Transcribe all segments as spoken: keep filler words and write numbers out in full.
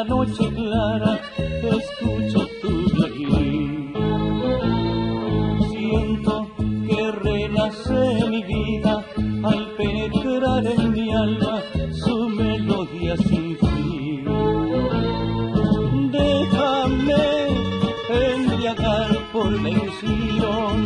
la noche clara escucho tu violín. Siento que renace mi vida al penetrar en mi alma su melodía sin fin. Déjame embriagar por la ilusión,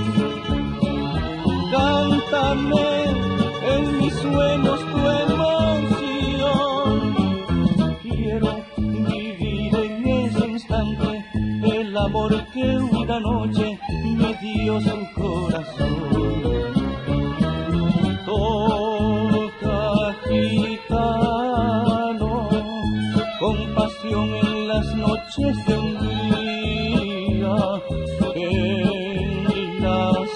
cántame en mis sueños tu emoción. Quiero vivir en ese instante el amor que una noche me dio su corazón. Toca, gitano, con pasión en las noches de un día, en las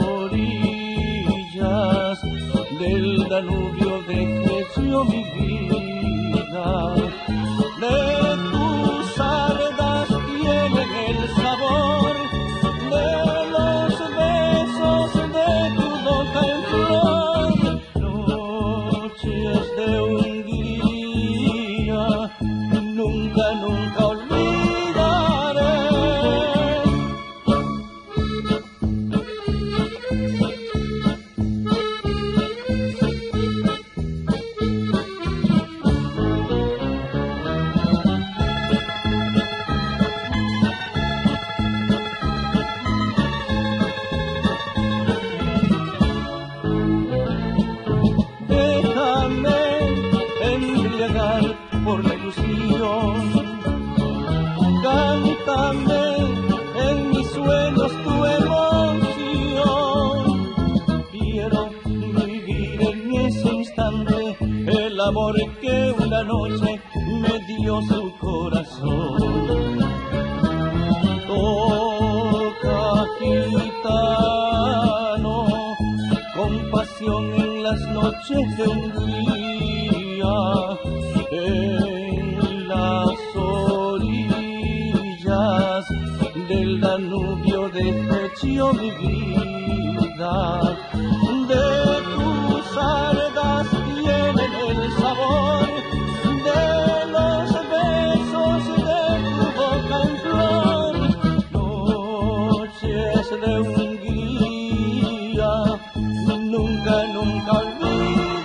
orillas del Danubio dejé yo mi vida. De tus sardas tienen el sabor de los besos de tu boca en flor. Noches de Hungría, nunca, nunca olvidaré. Por la ilusión, cántame en mis sueños tu emoción. Quiero vivir en ese instante el amor que una noche me dio su corazón. Toca, gitano, con pasión en las noches de un día, en las orillas del Danubio dejé yo mi vida. De tus sardas tienen el sabor de los besos de tu boca en flor. Noches de Hungría, nunca, nunca olvidaré.